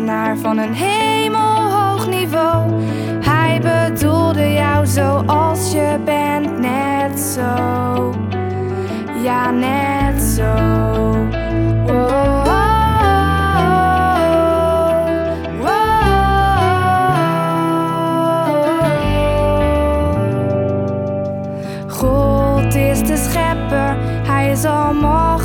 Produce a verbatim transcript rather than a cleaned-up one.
kunstenaar van een hemelhoog niveau. Hij bedoelde jou zoals je bent, net zo. Ja, net zo. Wow. God is de schepper, hij is almachtig.